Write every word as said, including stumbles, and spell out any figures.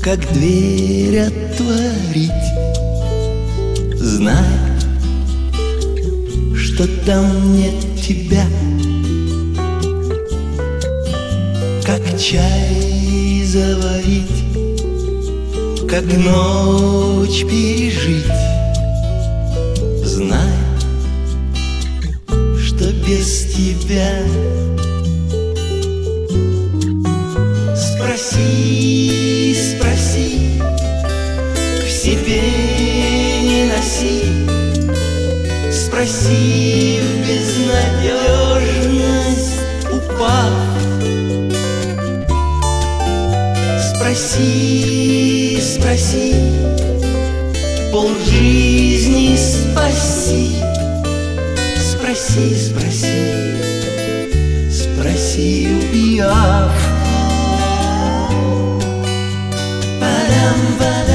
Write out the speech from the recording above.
как дверь отворить. Знай, что там нет тебя, как чай заварить, как ночь пережить. Знай, что без тебя. Спроси, спроси, к себе не носи. Спроси в безнадежность упав. Спроси, спроси, полжизни спаси. Спроси, спроси, спроси, убияв. Ba-dum, ba-dum.